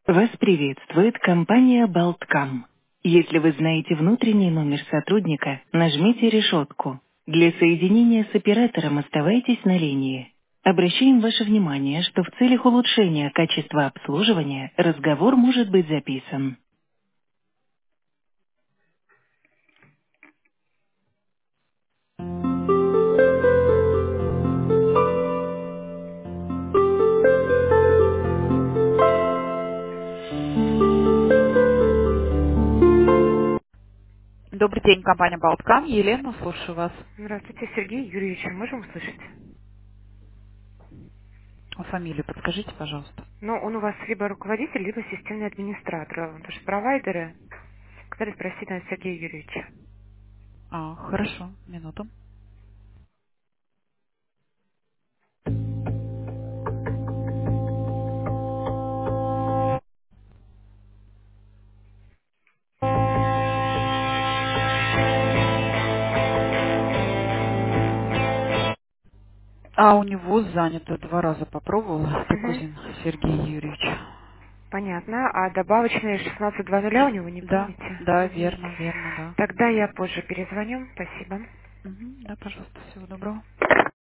Вас приветствует компания Болткам. Если вы знаете внутренний номер сотрудника, нажмите решетку. Для соединения с оператором оставайтесь на линии. Обращаем ваше внимание, что в целях улучшения качества обслуживания разговор может быть записан. Добрый день, компания Болткам. Елена, слушаю вас. Здравствуйте, Сергей Юрьевич. Можем услышать? Фамилию подскажите, пожалуйста. Ну, он у вас либо руководитель, либо системный администратор. Потому что провайдеры, которые спросить на Сергея Юрьевича. Хорошо, минуту. У него занято, 2 раза попробовала, Угу. Стекузин Сергей Юрьевич. Понятно. А добавочные 16:00 у него, не Да, помните? да, Угу. верно, верно, да. Тогда я позже перезвоню. Спасибо. Мгм, да, пожалуйста, всего доброго.